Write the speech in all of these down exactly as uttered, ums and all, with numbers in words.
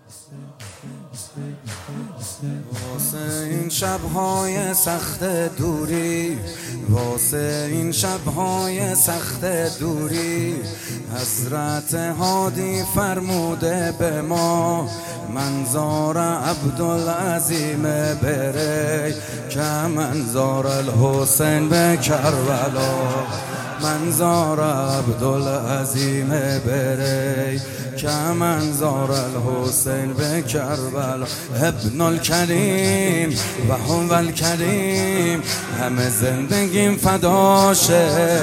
واسه این شب‌های سخت دوری، واسه این شب‌های سخت دوری، حضرت هادی فرموده به ما منظار عبدالعظیم بری که منظار الحسین به کربلا. منظار عبدالعظیم بری که منظار الحسین به کربلا. ابن الکریم و هو الکریم، همه زندگیم فداشه.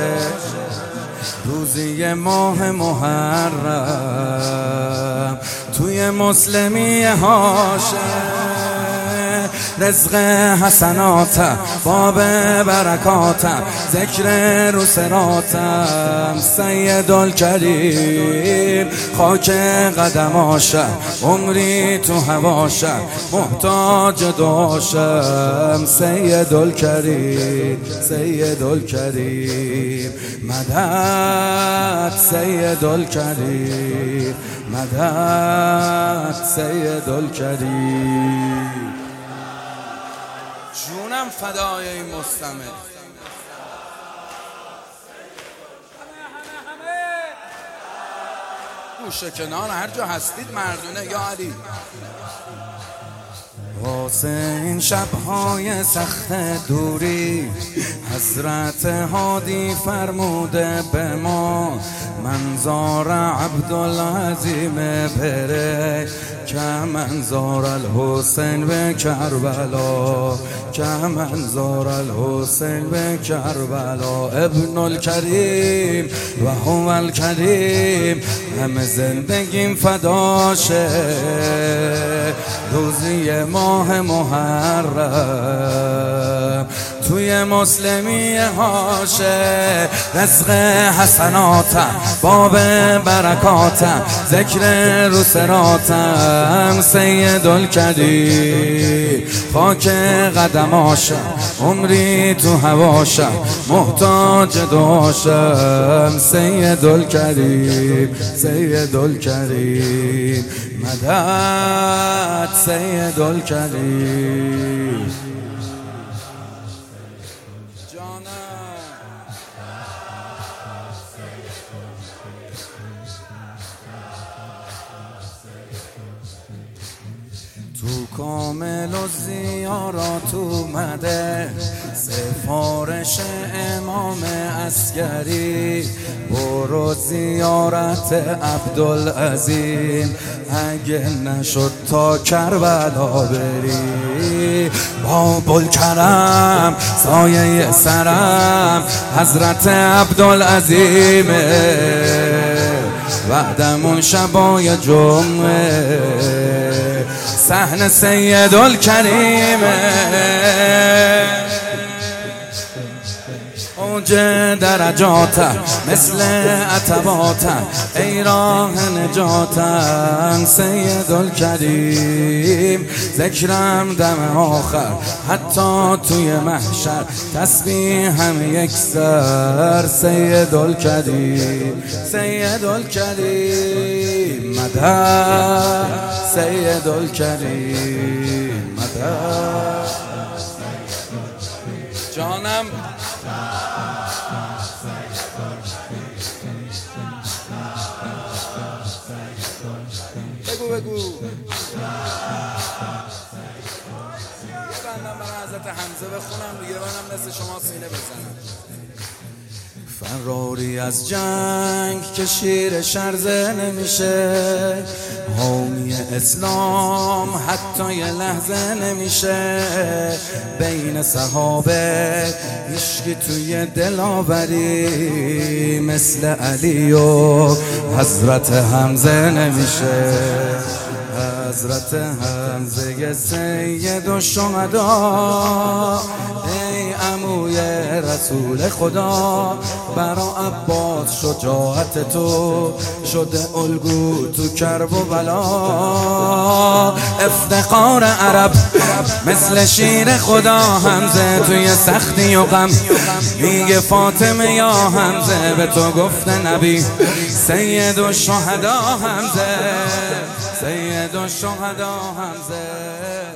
روزی ماه محرم توی مسلمی هاشه، رزق حسناتم باب برکاتم، ذکر رو سراتم سید الکریم. خاک قدماشم عمری تو هواشم، محتاج دعاشم سید الکریم. سید الکریم مدد، سید الکریم مدد، سید الکریم. جونم فدای این مستمع. گوشه کنار هر جا هستید مردونه یا علی. واسه این شب‌های سخت دوری، حضرت هادی فرموده به ما منظار عبدالعظیم بری که منظار الحسین به کربلا. که منظار الحسین به کربلا. ابن الکریم و هو الکریم، همه زندگیم فداشه. روزی ماه محرم توی مسلمی هاشه، رزق حسناتم باب برکاتم، ذکر رو سراتم سید الکریم. خاک قدماشم عمری تو هواشم، محتاج دعاشم سید الکریم. سید الکریم مدد، سید الکریم. تو کامل و زیارات اومده سفارش امام عسکری، برو زیارت عبدالعظیم اگه نشد تا کربلا بری. باب الکرم سایه سرم حضرت عبدالعظیمه، وعدمون شبای جمعه صحن سید الکریمه. اوج درجاتم مثل عتباتم، ای راه نجاتم سید الکریم. ذکرم دم آخر حتی توی محشر، تسبیح هم یک سر سید الکریم. سید الکریم مدد، سید الکریم مدد. جانم بگو بگو. یه بندم برای حضرت حمزه بخونم دیگه، منم مثل شما سینه بزنم. فراری از جنگ که شیر شرزه نمیشه، حامی اسلام حتی یه لحظه نمیشه. بین صحابه هیچکی توی دلاوری مثل علی و حضرت حمزه نمیشه. حضرت حمزه سید و شهدا، ای عموی رسول خدا، برا عباس شجاعت تو شده الگو تو کرب و بلا. افتخار عرب مثل شیر خدا، حمزه توی سختی و غم میگه فاطمه یا حمزه به تو گفته نبی سید و شهدا. حمزه سید الشهدا حمزه.